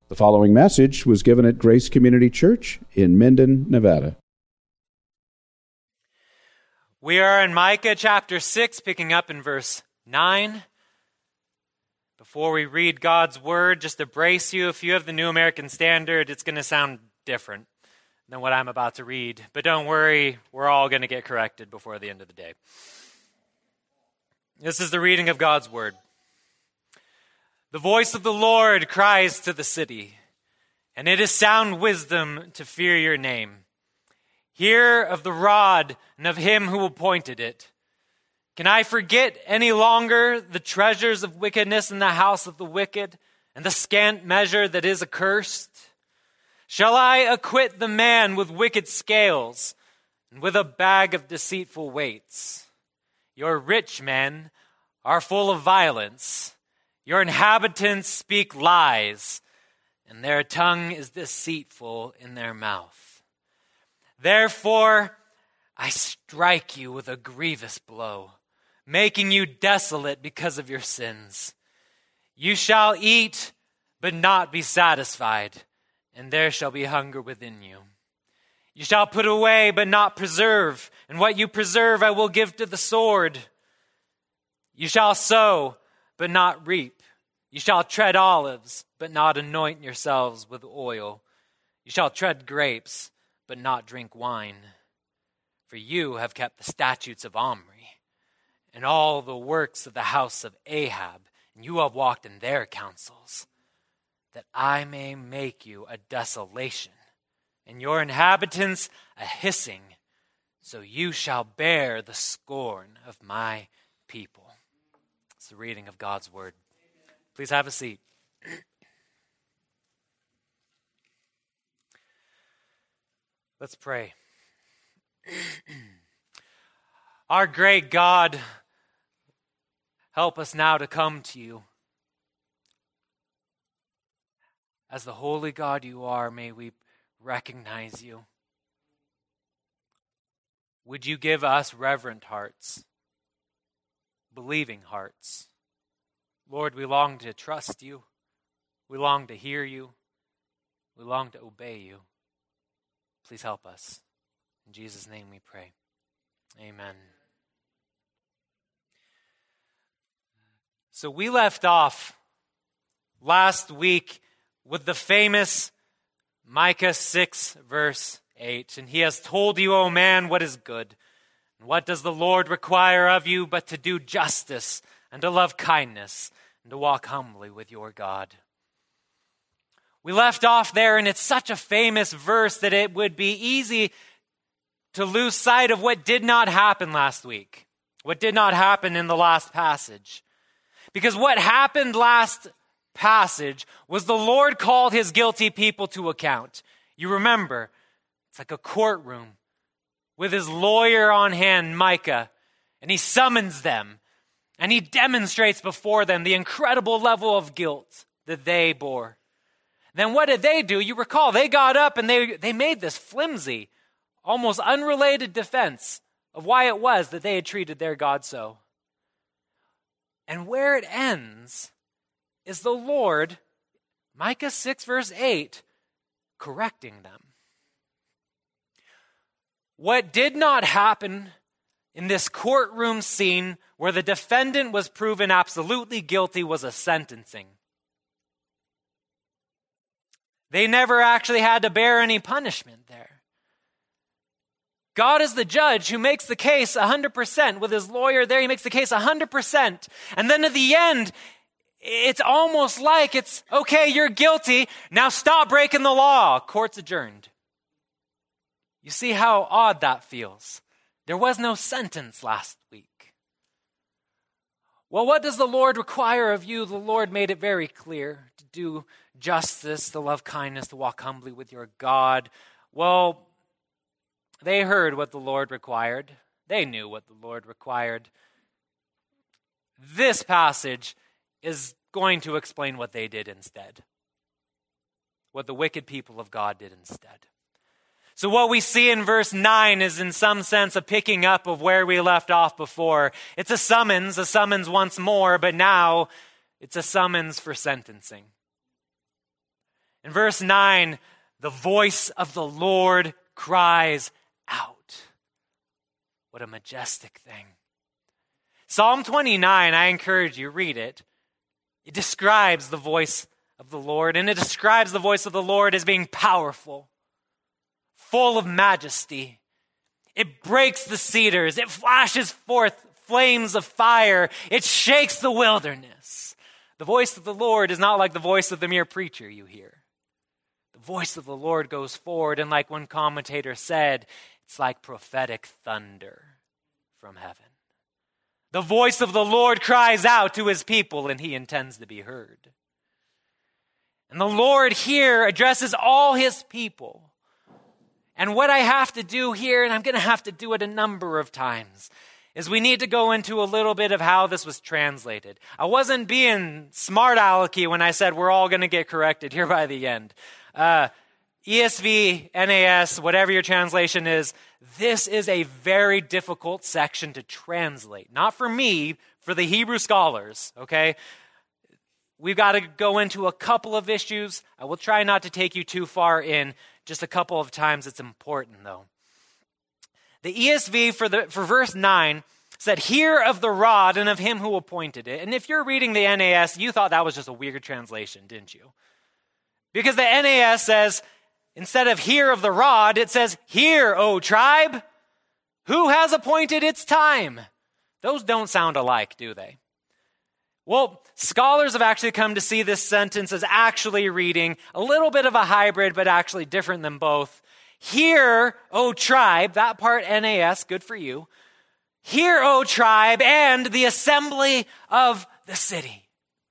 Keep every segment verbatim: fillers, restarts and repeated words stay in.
The following message was given at Grace Community Church in Minden, Nevada. We are in Micah chapter six, picking up in verse nine. Before we read God's word, just to brace you, if you have the New American Standard, it's going to sound different than what I'm about to read. But don't worry, we're all going to get corrected before the end of the day. This is the reading of God's word. The voice of the Lord cries to the city, and it is sound wisdom to fear your name. Hear of the rod and of him who appointed it. Can I forget any longer the treasures of wickedness in the house of the wicked, and the scant measure that is accursed? Shall I acquit the man with wicked scales, and with a bag of deceitful weights? Your rich men are full of violence. Your inhabitants speak lies, and their tongue is deceitful in their mouth. Therefore, I strike you with a grievous blow, making you desolate because of your sins. You shall eat, but not be satisfied, and there shall be hunger within you. You shall put away, but not preserve, and what you preserve I will give to the sword. You shall sow, but not reap. You shall tread olives, but not anoint yourselves with oil. You shall tread grapes, but not drink wine. For you have kept the statutes of Omri, and all the works of the house of Ahab, and you have walked in their counsels, that I may make you a desolation, and your inhabitants a hissing, so you shall bear the scorn of my people. It's the reading of God's word. Please have a seat. Let's pray. Our great God, help us now to come to you. As the holy God you are, may we recognize you. Would you give us reverent hearts, believing hearts? Lord, we long to trust you. We long to hear you. We long to obey you. Please help us. In Jesus' name we pray. Amen. So we left off last week with the famous Micah six, verse eight. And he has told you, O man, what is good. And what does the Lord require of you but to do justice and to love kindness and to walk humbly with your God? We left off there, and it's such a famous verse that it would be easy to lose sight of what did not happen last week, what did not happen in the last passage. Because what happened last passage was the Lord called his guilty people to account. You remember, it's like a courtroom with his lawyer on hand, Micah, and he summons them, and he demonstrates before them the incredible level of guilt that they bore. Then what did they do? You recall, they got up and they, they made this flimsy, almost unrelated defense of why it was that they had treated their God so. And where it ends is the Lord, Micah six, verse eight, correcting them. What did not happen in this courtroom scene where the defendant was proven absolutely guilty was a sentencing. They never actually had to bear any punishment there. God is the judge who makes the case one hundred percent. With his lawyer there, he makes the case one hundred percent. And then at the end, it's almost like it's, okay, you're guilty, now stop breaking the law. Court's adjourned. You see how odd that feels. There was no sentence last week. Well, what does the Lord require of you? The Lord made it very clear to do justice, to love kindness, to walk humbly with your God. Well, they heard what the Lord required. They knew what the Lord required. This passage is going to explain what they did instead, what the wicked people of God did instead. So what we see in verse nine is in some sense a picking up of where we left off before. It's a summons, a summons once more, but now it's a summons for sentencing. In verse nine, the voice of the Lord cries out. What a majestic thing. Psalm twenty-nine, I encourage you, read it. It describes the voice of the Lord, and it describes the voice of the Lord as being powerful, full of majesty. It breaks the cedars. It flashes forth flames of fire. It shakes the wilderness. The voice of the Lord is not like the voice of the mere preacher you hear. The voice of the Lord goes forward, and like one commentator said, it's like prophetic thunder from heaven. The voice of the Lord cries out to his people, and he intends to be heard. And the Lord here addresses all his people. And what I have to do here, and I'm going to have to do it a number of times, is we need to go into a little bit of how this was translated. I wasn't being smart alecky when I said we're all going to get corrected here by the end. Uh, E S V, N A S, whatever your translation is, this is a very difficult section to translate. Not for me, for the Hebrew scholars, okay? We've got to go into a couple of issues. I will try not to take you too far in. Just a couple of times it's important, though. The E S V for the for verse nine said, "Hear of the rod and of him who appointed it." And if you're reading the N A S, you thought that was just a weird translation, didn't you? Because the N A S says, instead of "hear of the rod," it says, "Hear, O tribe, who has appointed its time." Those don't sound alike, do they? Well, scholars have actually come to see this sentence as actually reading a little bit of a hybrid, but actually different than both. Hear, O tribe, that part N A S, good for you. Hear, O tribe, and the assembly of the city.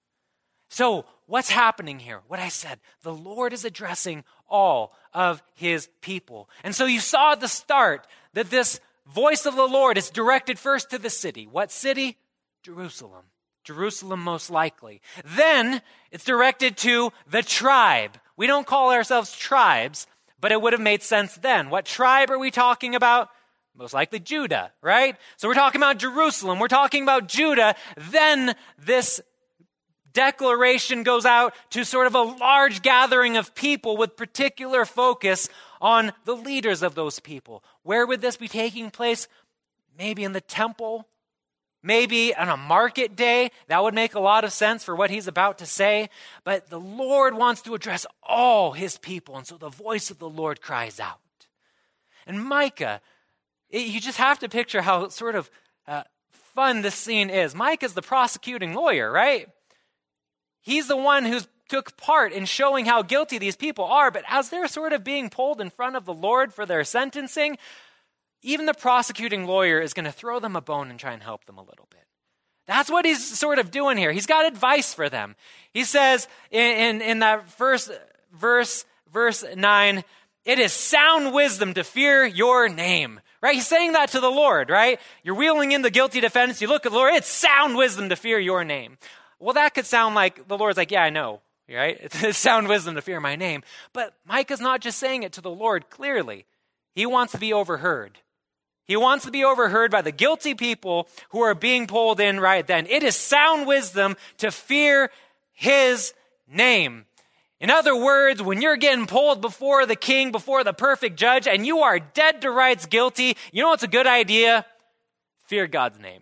So, what's happening here? What I said, the Lord is addressing all of his people. And so you saw at the start that this voice of the Lord is directed first to the city. What city? Jerusalem. Jerusalem most likely. Then it's directed to the tribe. We don't call ourselves tribes, but it would have made sense then. What tribe are we talking about? Most likely Judah, right? So we're talking about Jerusalem. We're talking about Judah. Then this declaration goes out to sort of a large gathering of people with particular focus on the leaders of those people. Where would this be taking place? Maybe in the temple. Maybe on a market day. That would make a lot of sense for what he's about to say. But the Lord wants to address all his people. And so the voice of the Lord cries out. And Micah, it, you just have to picture how sort of uh, fun this scene is. Micah's the prosecuting lawyer, right? He's the one who's took part in showing how guilty these people are. But as they're sort of being pulled in front of the Lord for their sentencing, even the prosecuting lawyer is going to throw them a bone and try and help them a little bit. That's what he's sort of doing here. He's got advice for them. He says in, in, in that first verse, verse nine, "It is sound wisdom to fear your name." Right? He's saying that to the Lord, right? You're wheeling in the guilty defense. You look at the Lord, it's sound wisdom to fear your name. Well, that could sound like the Lord's like, yeah, I know, right? It's sound wisdom to fear my name. But Micah's not just saying it to the Lord clearly. He wants to be overheard. He wants to be overheard by the guilty people who are being pulled in right then. It is sound wisdom to fear his name. In other words, when you're getting pulled before the king, before the perfect judge, and you are dead to rights guilty, you know what's a good idea? Fear God's name.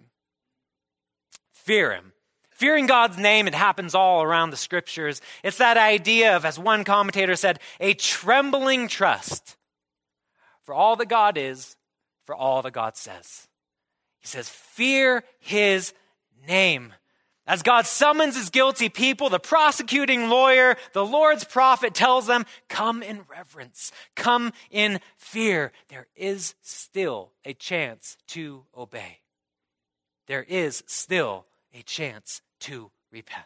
Fear him. Fearing God's name, it happens all around the scriptures. It's that idea of, as one commentator said, a trembling trust for all that God is, for all that God says. He says, fear his name. As God summons his guilty people, the prosecuting lawyer, the Lord's prophet tells them, come in reverence, come in fear. There is still a chance to obey. There is still a chance to repent.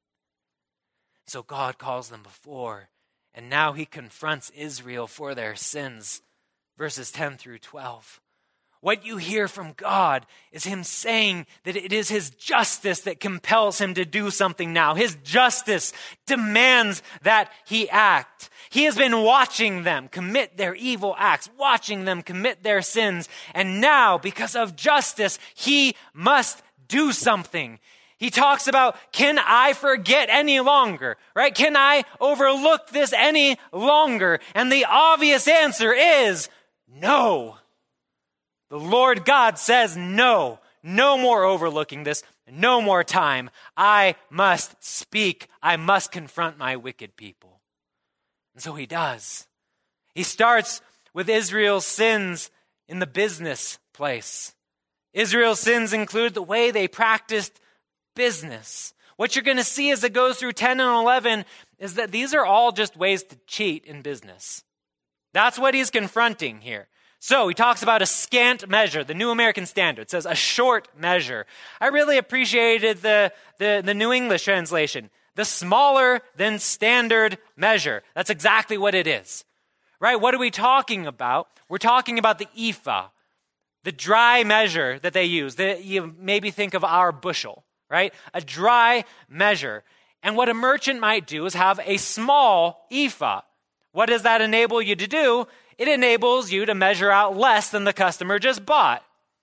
So God calls them before, and now he confronts Israel for their sins. Verses ten through twelve. What you hear from God is him saying that it is his justice that compels him to do something now. His justice demands that he act. He has been watching them commit their evil acts, watching them commit their sins. And now, because of justice, he must do something. He talks about, can I forget any longer, right? Can I overlook this any longer? And the obvious answer is no. The Lord God says no, no more overlooking this, no more time. I must speak. I must confront my wicked people. And so he does. He starts with Israel's sins in the business place. Israel's sins include the way they practiced business. What you're going to see as it goes through ten and eleven is that these are all just ways to cheat in business. That's what he's confronting here. So he talks about a scant measure. The New American Standard says a short measure. I really appreciated the, the, the New English translation. The smaller than standard measure. That's exactly what it is. Right? What are we talking about? We're talking about the ephah, the dry measure that they use. The, you maybe think of our bushel, right? A dry measure. And what a merchant might do is have a small ephah. What does that enable you to do? It enables you to measure out less than the customer just bought,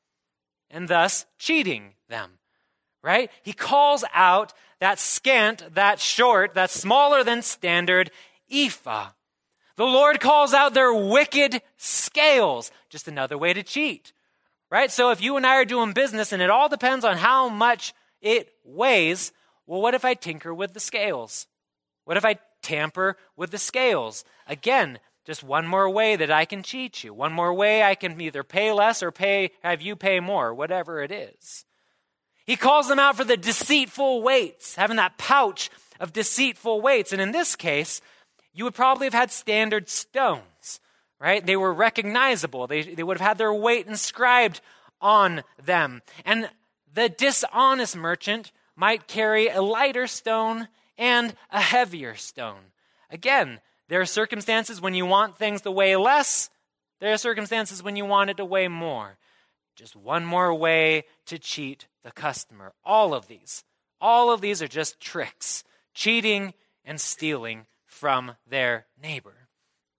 and thus cheating them, right? He calls out that scant, that short, that smaller than standard ephah. The Lord calls out their wicked scales, just another way to cheat, right? So if you and I are doing business and it all depends on how much it weighs, well, what if I tinker with the scales? What if I tamper with the scales? Again, just one more way that I can cheat you. One more way I can either pay less or pay have you pay more, whatever it is. He calls them out for the deceitful weights, having that pouch of deceitful weights. And in this case, you would probably have had standard stones, right? They were recognizable. They, they would have had their weight inscribed on them. And the dishonest merchant might carry a lighter stone and a heavier stone. Again, there are circumstances when you want things to weigh less. There are circumstances when you want it to weigh more. Just one more way to cheat the customer. All of these, all of these are just tricks, cheating and stealing from their neighbor.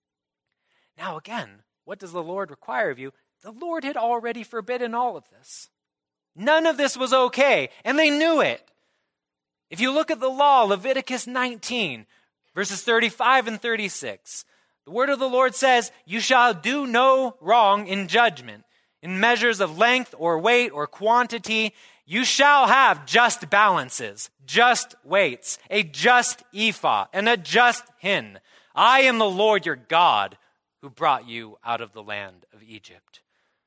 Now again, what does the Lord require of you? The Lord had already forbidden all of this. None of this was okay, and they knew it. If you look at the law, Leviticus nineteen, verses thirty-five and thirty-six, the word of the Lord says, you shall do no wrong in judgment. In measures of length or weight or quantity, you shall have just balances, just weights, a just ephah, and a just hin. I am the Lord your God who brought you out of the land of Egypt.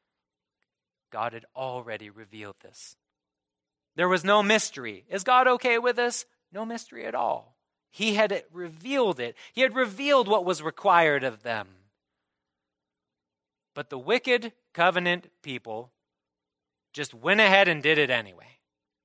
God had already revealed this. There was no mystery. Is God okay with this? No mystery at all. He had revealed it. He had revealed what was required of them. But the wicked covenant people just went ahead and did it anyway.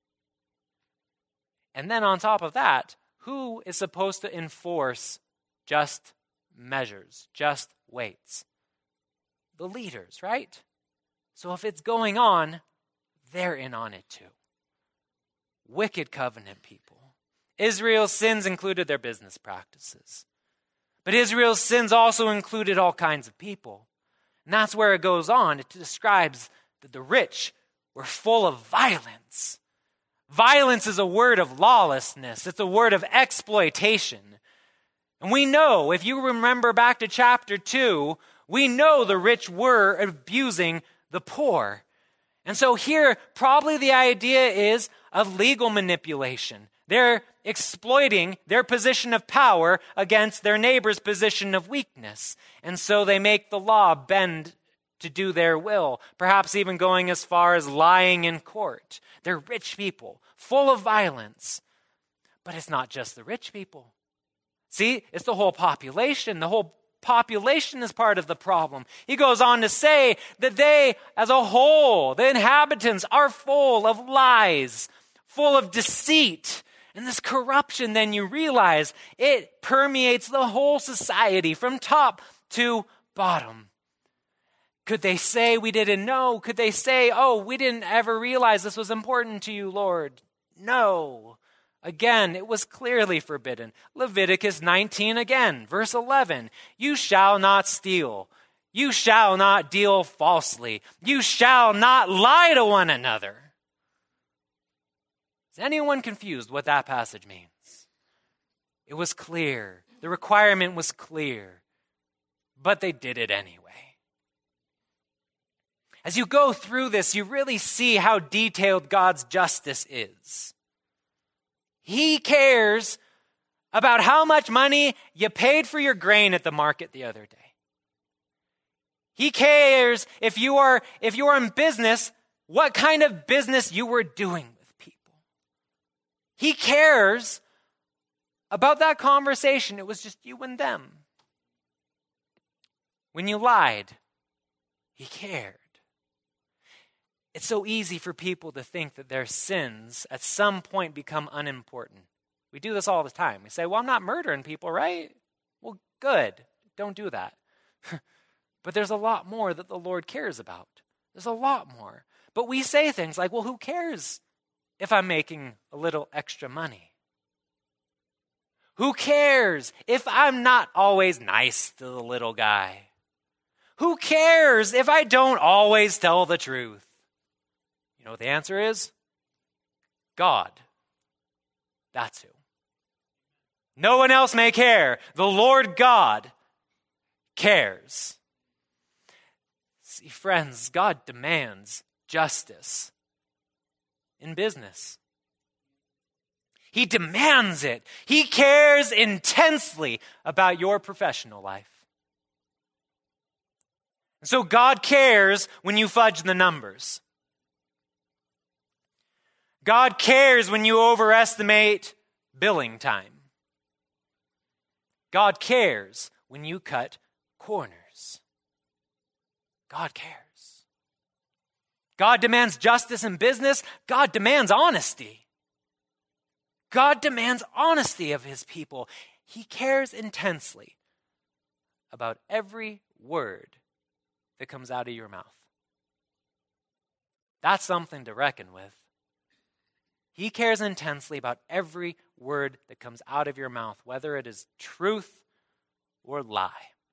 And then on top of that, who is supposed to enforce just measures, just weights? The leaders, right? So if it's going on, they're in on it too. Wicked covenant people. Israel's sins included their business practices. But Israel's sins also included all kinds of people. And that's where it goes on. It describes that the rich were full of violence. Violence is a word of lawlessness. It's a word of exploitation. And we know, if you remember back to chapter two, we know the rich were abusing the poor. And so here, probably the idea is of legal manipulation. They're exploiting their position of power against their neighbor's position of weakness. And so they make the law bend to do their will, perhaps even going as far as lying in court. They're rich people, full of violence. But it's not just the rich people. See, it's the whole population. The whole population is part of the problem. He goes on to say that they, as a whole, the inhabitants, are full of lies, full of deceit. And this corruption, then you realize, it permeates the whole society from top to bottom. Could they say we didn't know? Could they say, oh, we didn't ever realize this was important to you, Lord? No. Again, it was clearly forbidden. Leviticus nineteen again, verse eleven. You shall not steal. You shall not deal falsely. You shall not lie to one another. Is anyone confused what that passage means? It was clear. The requirement was clear. But they did it anyway. As you go through this, you really see how detailed God's justice is. He cares about how much money you paid for your grain at the market the other day. He cares if you are if you are in business, what kind of business you were doing with people. He cares about that conversation. It was just you and them. When you lied, he cared. It's so easy for people to think that their sins at some point become unimportant. We do this all the time. We say, well, I'm not murdering people, right? Well, good. Don't do that. But there's a lot more that the Lord cares about. There's a lot more. But we say things like, well, who cares if I'm making a little extra money? Who cares if I'm not always nice to the little guy? Who cares if I don't always tell the truth? You know what the answer is? God. That's who. No one else may care. The Lord God cares. See, friends, God demands justice in business. He demands it. He cares intensely about your professional life. So God cares when you fudge the numbers. God cares when you overestimate billing time. God cares when you cut corners. God cares. God demands justice in business. God demands honesty. God demands honesty of his people. He cares intensely about every word that comes out of your mouth. That's something to reckon with. He cares intensely about every word that comes out of your mouth, whether it is truth or lie.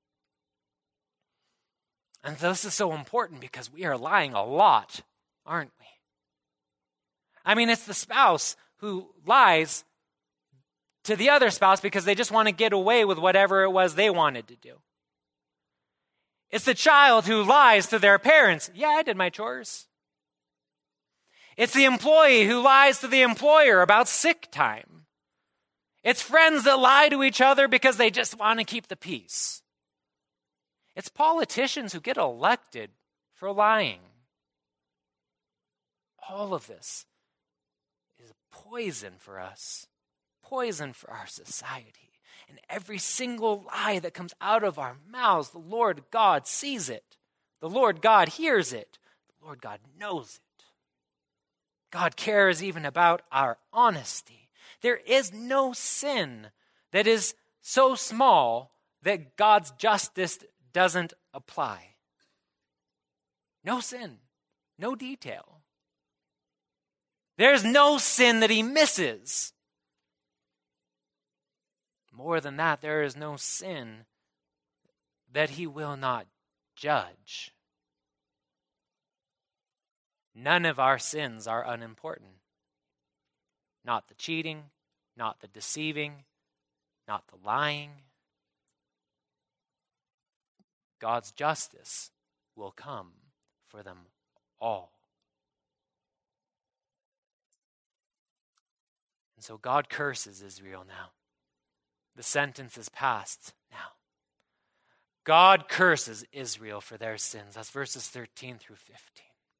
And this is so important because we are lying a lot, aren't we? I mean, it's the spouse who lies to the other spouse because they just want to get away with whatever it was they wanted to do. It's the child who lies to their parents. Yeah, I did my chores. It's the employee who lies to the employer about sick time. It's friends that lie to each other because they just want to keep the peace. It's politicians who get elected for lying. All of this is poison for us, poison for our society. And every single lie that comes out of our mouths, the Lord God sees it. The Lord God hears it. The Lord God knows it. God cares even about our honesty. There is no sin that is so small that God's justice doesn't apply. No sin, no detail. There's no sin that he misses. More than that, there is no sin that he will not judge. None of our sins are unimportant. Not the cheating, not the deceiving, not the lying. God's justice will come for them all. And so God curses Israel now. The sentence is passed now. God curses Israel for their sins. That's verses thirteen through fifteen.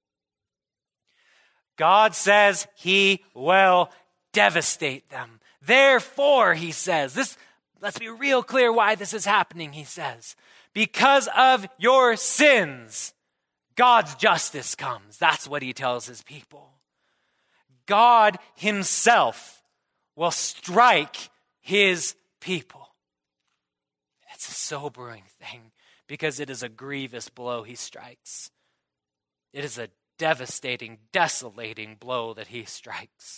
God says he will devastate them. Therefore, he says, this, let's be real clear why this is happening, he says. Because of your sins, God's justice comes. That's what he tells his people. God himself will strike his people. It's a sobering thing because it is a grievous blow he strikes. It is a devastating, desolating blow that he strikes.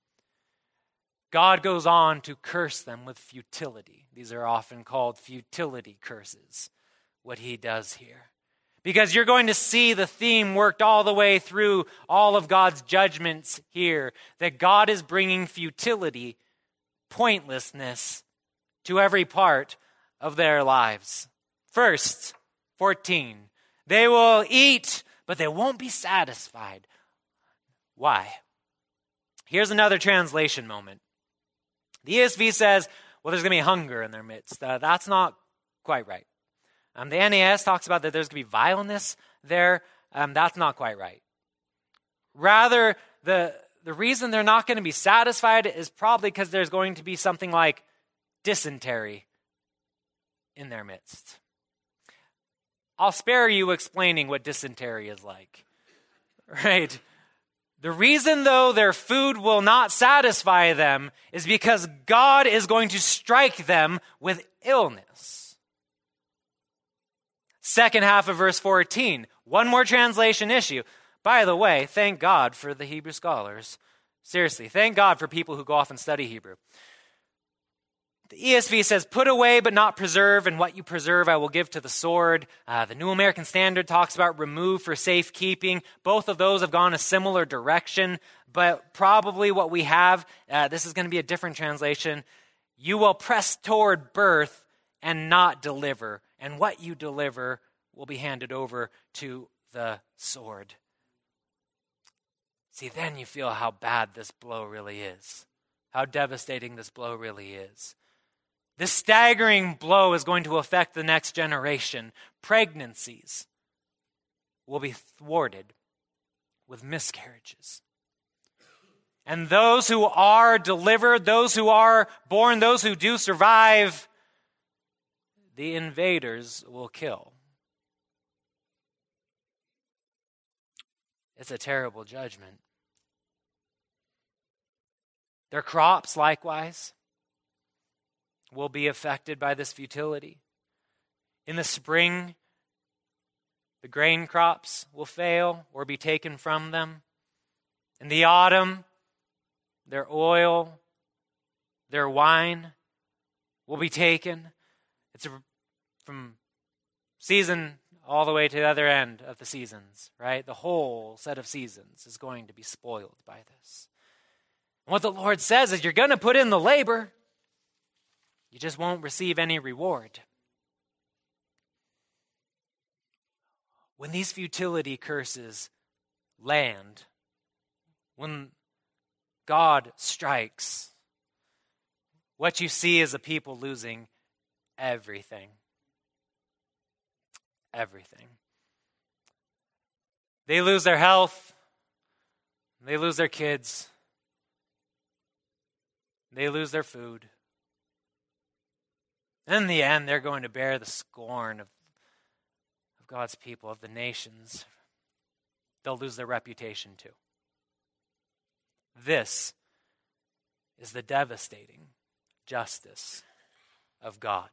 God goes on to curse them with futility. These are often called futility curses, what he does here. because you're going to see the theme worked all the way through all of God's judgments here, that God is bringing futility, pointlessness to every part of their lives. First, fourteen, they will eat, but they won't be satisfied. Why? Here's another translation moment. The E S V says, well, there's going to be hunger in their midst. Uh, that's not quite right. Um, the N A S talks about that there's going to be vileness there. Um, that's not quite right. Rather, the, the reason they're not going to be satisfied is probably because there's going to be something like dysentery in their midst. I'll spare you explaining what dysentery is like, right? The reason, though, their food will not satisfy them is because God is going to strike them with illness. Second half of verse fourteen, one more translation issue. By the way, thank God for the Hebrew scholars. Seriously, thank God for people who go off and study Hebrew. The E S V says, put away but not preserve, and what you preserve I will give to the sword. Uh, the New American Standard talks about remove for safekeeping. Both of those have gone a similar direction, but probably what we have, uh, this is going to be a different translation. You will press toward birth and not deliver, and what you deliver will be handed over to the sword. See, then you feel how bad this blow really is, how devastating this blow really is. This staggering blow is going to affect the next generation. Pregnancies will be thwarted with miscarriages. And those who are delivered, those who are born, those who do survive, the invaders will kill. It's a terrible judgment. Their crops, likewise, will be affected by this futility. In the spring, the grain crops will fail or be taken from them. In the autumn, their oil, their wine will be taken. It's a, from season all the way to the other end of the seasons, right? The whole set of seasons is going to be spoiled by this. And what the Lord says is you're going to put in the labor. You just won't receive any reward. When these futility curses land, when God strikes, what you see is a people losing everything. Everything. They lose their health. They lose their kids. They lose their food. In the end, they're going to bear the scorn of, of God's people, of the nations. They'll lose their reputation too. This is the devastating justice of God.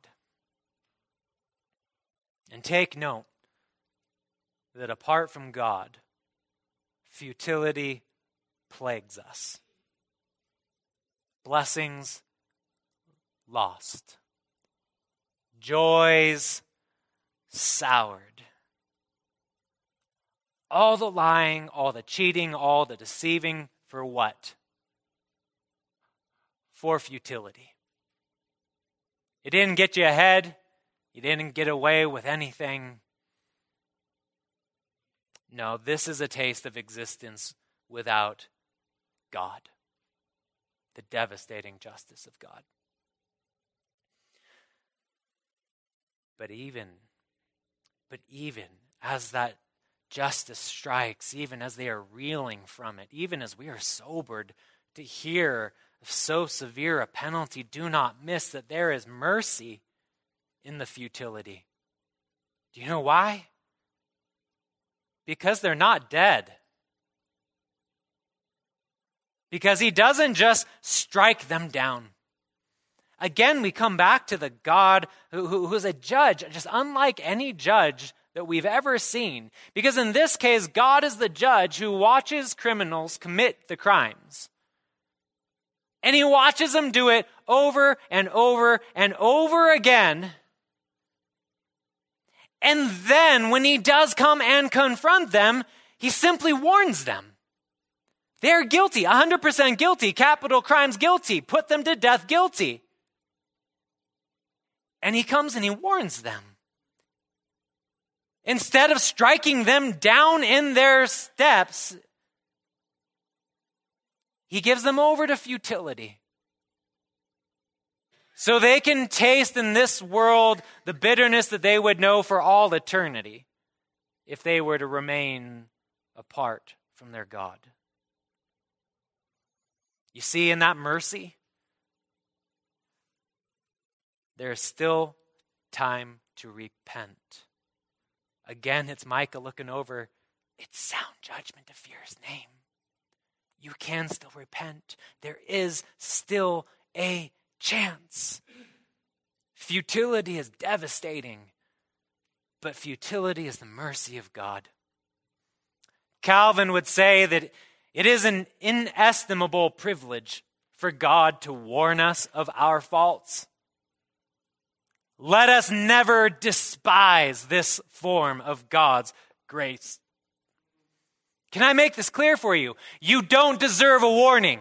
And take note that apart from God, futility plagues us. Blessings lost. Joys soured. All the lying, all the cheating, all the deceiving, for what? For futility. It didn't get you ahead. You didn't get away with anything. No, this is a taste of existence without God. The devastating justice of God. But even, but even as that justice strikes, even as they are reeling from it, even as we are sobered to hear of so severe a penalty, do not miss that there is mercy in the futility. Do you know why? Because they're not dead. Because he doesn't just strike them down. Again, we come back to the God who, who, who's a judge, just unlike any judge that we've ever seen. Because in this case, God is the judge who watches criminals commit the crimes. And he watches them do it over and over and over again. And then when he does come and confront them, he simply warns them. They're guilty, one hundred percent guilty, capital crimes guilty, put them to death guilty. And he comes and he warns them. Instead of striking them down in their steps, he gives them over to futility. So they can taste in this world the bitterness that they would know for all eternity if they were to remain apart from their God. You see, in that mercy, there is still time to repent. Again, it's Micah looking over. It's sound judgment to fear his name. You can still repent. There is still a chance. Futility is devastating, but futility is the mercy of God. Calvin would say that it is an inestimable privilege for God to warn us of our faults. Let us never despise this form of God's grace. Can I make this clear for you? You don't deserve a warning.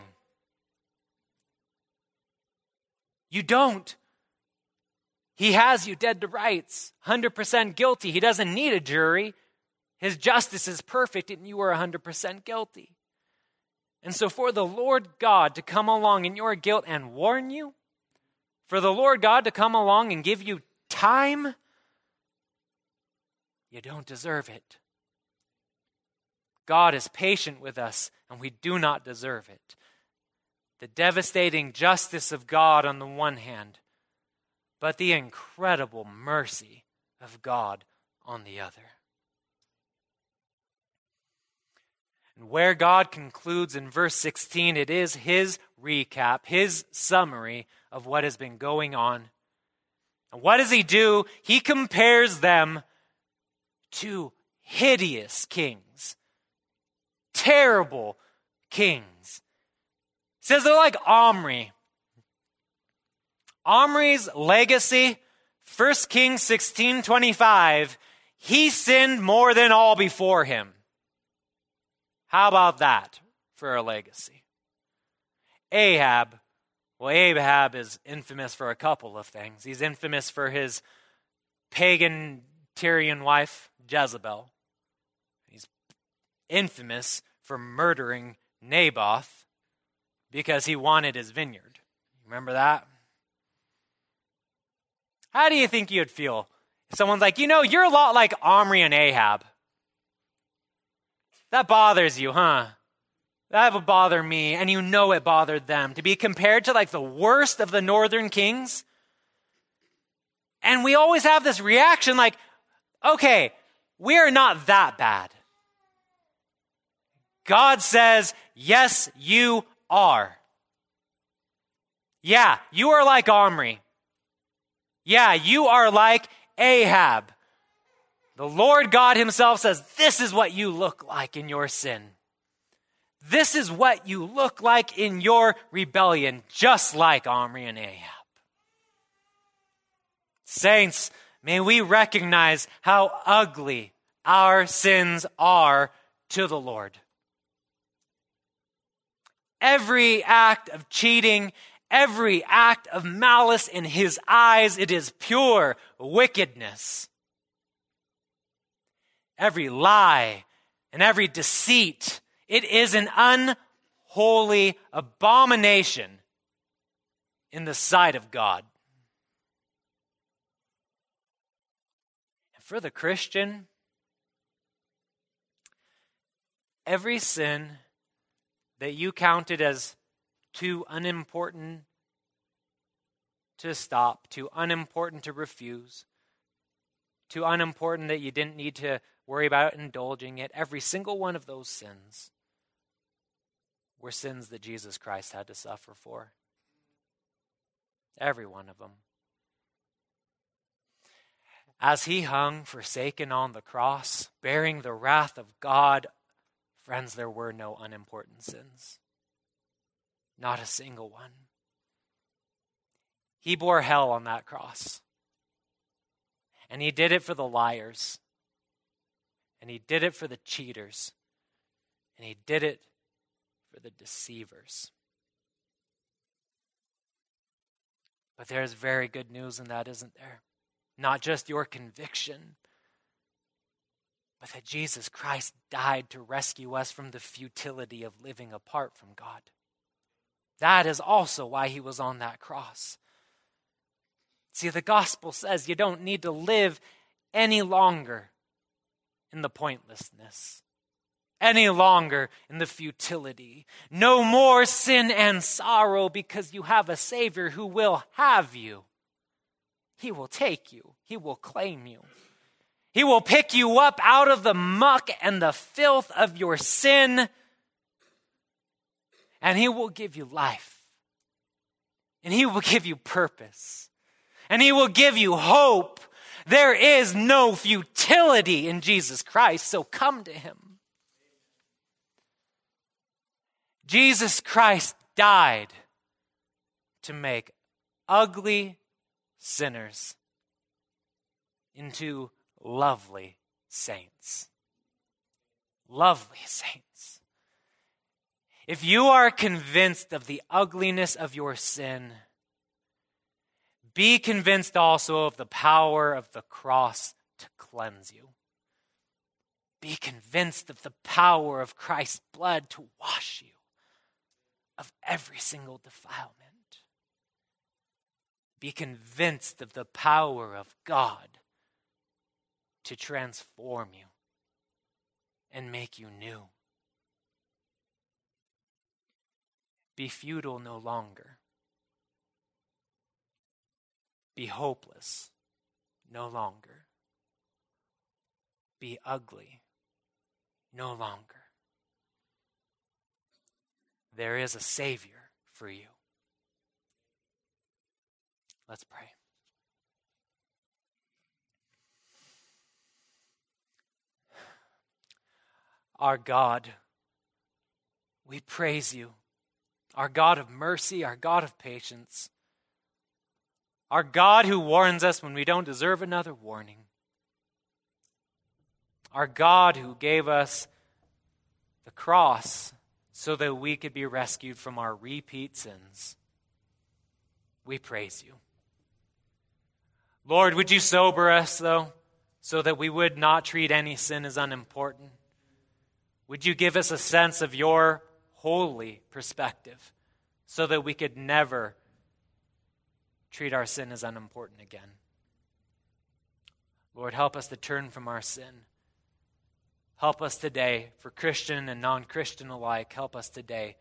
You don't. He has you dead to rights, one hundred percent guilty. He doesn't need a jury. His justice is perfect, and you are one hundred percent guilty. And so for the Lord God to come along in your guilt and warn you, for the Lord God to come along and give you time, you don't deserve it. God is patient with us, and we do not deserve it. The devastating justice of God on the one hand, but the incredible mercy of God on the other. And where God concludes in verse sixteen, it is his recap, his summary of what has been going on. And what does he do? He compares them to hideous kings, terrible kings. He says they're like Omri. Omri's legacy, First Kings sixteen twenty-five, he sinned more than all before him. How about that for a legacy? Ahab, well, Ahab is infamous for a couple of things. He's infamous for his pagan Tyrian wife, Jezebel. He's infamous for murdering Naboth because he wanted his vineyard. Remember that? How do you think you'd feel if someone's like, you know, you're a lot like Omri and Ahab? That bothers you, huh? That would bother me, and you know it bothered them. To be compared to like the worst of the northern kings. And we always have this reaction like, okay, we are not that bad. God says, yes, you are. Yeah, you are like Omri. Yeah, you are like Ahab. The Lord God himself says, this is what you look like in your sin. This is what you look like in your rebellion, just like Omri and Ahab. Saints, may we recognize how ugly our sins are to the Lord. Every act of cheating, every act of malice in his eyes, it is pure wickedness. Every lie and every deceit, it is an unholy abomination in the sight of God. And for the Christian, every sin that you counted as too unimportant to stop, too unimportant to refuse, too unimportant that you didn't need to worry about indulging it, every single one of those sins were sins that Jesus Christ had to suffer for. Every one of them. As he hung forsaken on the cross, bearing the wrath of God, friends, there were no unimportant sins. Not a single one. He bore hell on that cross. And he did it for the liars. And he did it for the cheaters. And he did it for the deceivers. But there's very good news in that, isn't there? Not just your conviction, but that Jesus Christ died to rescue us from the futility of living apart from God. That is also why he was on that cross. See, the gospel says you don't need to live any longer in the pointlessness, any longer in the futility. No more sin and sorrow, because you have a Savior who will have you. He will take you. He will claim you. He will pick you up out of the muck and the filth of your sin, and he will give you life. And he will give you purpose. And he will give you hope. There is no futility in Jesus Christ, so come to him. Jesus Christ died to make ugly sinners into lovely saints. Lovely saints. If you are convinced of the ugliness of your sin, be convinced also of the power of the cross to cleanse you. Be convinced of the power of Christ's blood to wash you of every single defilement. Be convinced of the power of God to transform you and make you new. Be futile no longer. Be hopeless no longer. Be ugly no longer. There is a Savior for you. Let's pray. Our God, we praise you. Our God of mercy, our God of patience. Our God who warns us when we don't deserve another warning. Our God who gave us the cross so that we could be rescued from our repeat sins. We praise you. Lord, would you sober us, though, so that we would not treat any sin as unimportant? Would you give us a sense of your holy perspective so that we could never treat our sin as unimportant again? Lord, help us to turn from our sin. Help us today, for Christian and non-Christian alike, help us today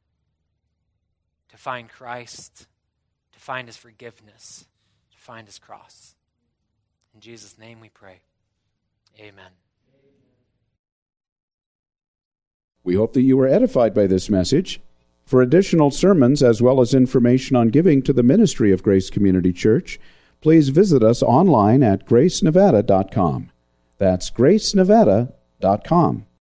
to find Christ, to find his forgiveness, to find his cross. In Jesus' name we pray. Amen. We hope that you were edified by this message. For additional sermons as well as information on giving to the ministry of Grace Community Church, please visit us online at grace nevada dot com. That's grace nevada dot com.